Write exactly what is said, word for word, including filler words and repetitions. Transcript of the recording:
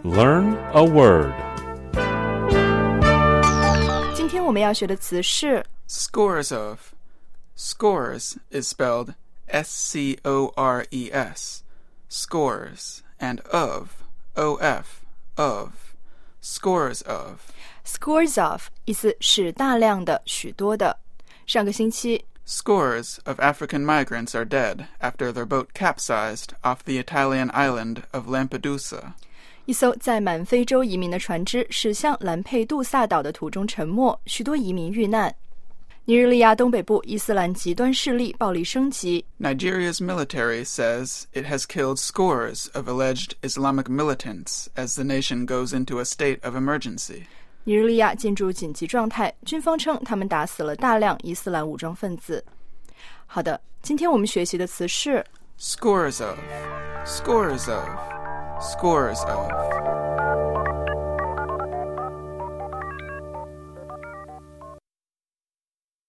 Learn a word. 今天我们要学的词是 Scores of. Scores is spelled S C O R E S. Scores. And of. O F. Of. Scores of. scores of 意思是大量的、许多的。上个星期 Scores of African migrants are dead after their boat capsized off the Italian island of Lampedusa. 一艘在满非洲移民的船只驶向兰佩杜萨岛的途中沉没，许多移民遇难。尼日利亚东北部伊斯兰极端势力暴力升级。 Nigeria's military says it has killed scores of alleged Islamic militants as the nation goes into a state of emergency. 尼日利亚进入紧急状态，军方称他们打死了大量伊斯兰武装分子。好的，今天我们学习的词是 Scores of. Scores of. Scores of.